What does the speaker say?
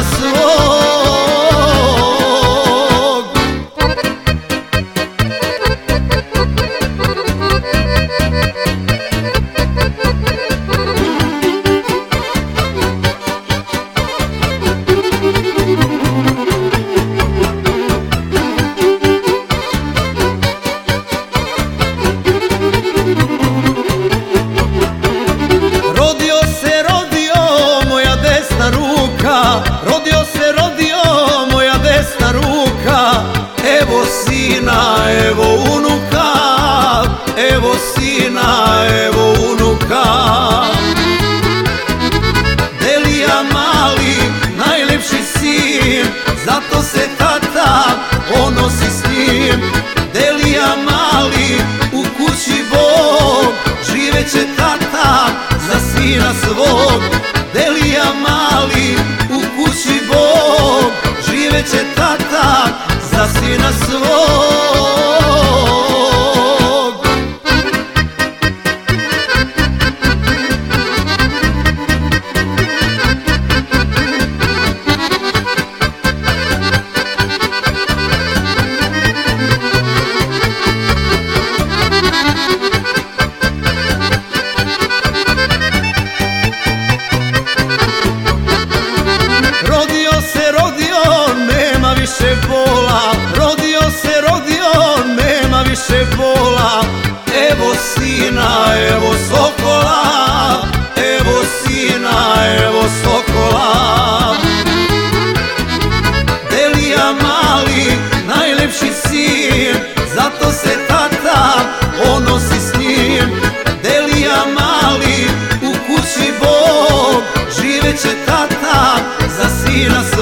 svog. Rodio se moja desna ruka, evo sina, evo unuka, evo sina, evo unuka. Delija mali, najlepši sin, zato se tata ponosi s njim. Delija mali, u kući Bog, živeće tata za sina svog. Delija mali, u kući Bog, živeće tata za sina svog. Rodio se, nema više bola, evo sina, evo sokola, evo sina, evo sokola. Delija mali, najlepši sin, zato se tata ponosi s njim. Delija mali, u kući Bog, živeće tata za sina svog.